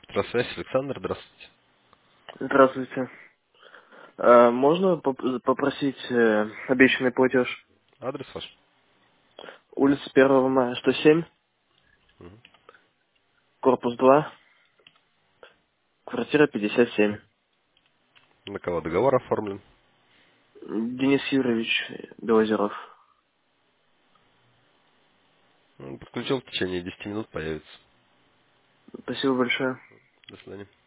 Здравствуйте, Александр, здравствуйте. Здравствуйте. Можно попросить обещанный платеж? Адрес ваш? Улица 1 мая, 107, Мгм. корпус 2, квартира 57. На кого договор оформлен? Денис Юрьевич Белозеров. Подключил в течение 10 минут, появится. Спасибо большое. До свидания.